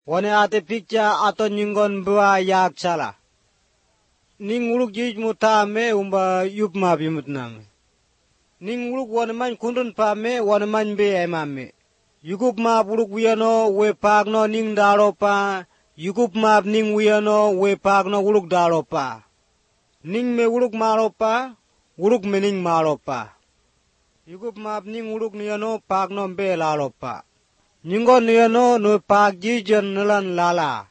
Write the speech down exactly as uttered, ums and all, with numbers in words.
Wane ate pikcha ato nyingon bua yak chala. Ning uluk jij muta me umba yup ma bimutnang. Ning uluk wane man kundun pa me wane man be ema me. Yukup ma uluk wiano we pagno ning daro pa. Yukup ma ning wiano we pagno uluk daro pa. Ning me uluk maro pa. Uluk me ning maro pa. Yukup ma ning uluk niano pagno be lalo pa. Nyingon niano no pag jijan nalan lala.